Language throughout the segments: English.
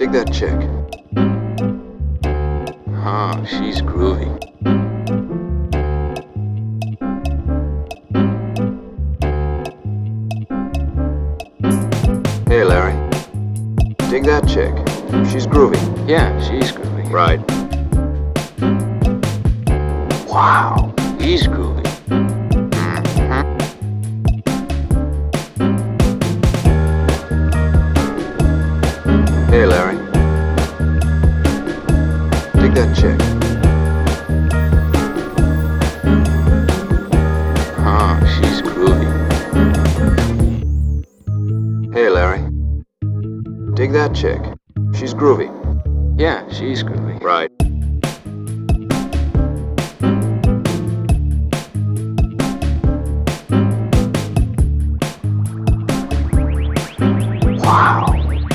Dig that chick. Huh, she's groovy. Hey, Larry. Dig that chick. She's groovy. Yeah, she's groovy. Right. Wow, he's groovy. Hey, Larry. Dig that chick. Huh, she's groovy. Hey, Larry. Dig that chick. She's groovy. Yeah, she's groovy. Right. Wow.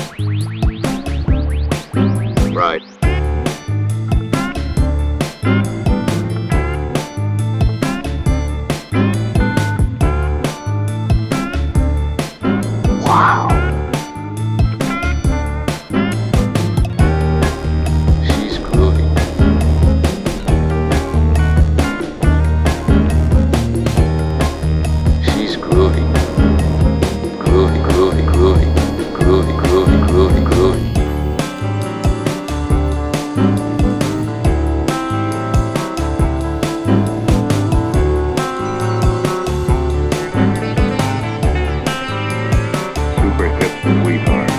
Right. Wow. She's groovy. She's groovy. Groovy, groovy, groovy. Groovy, groovy, groovy, groovy. Super hip sweetheart.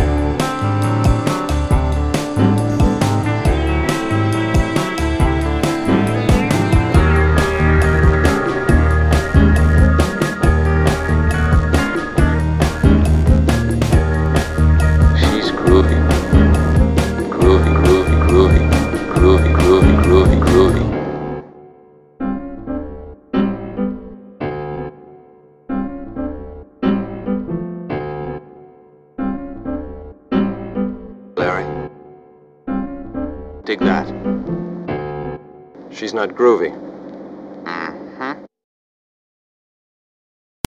She's groovy. Groovy, groovy, groovy. Groovy, groovy, groovy, groovy. Larry. Dig that. She's not groovy.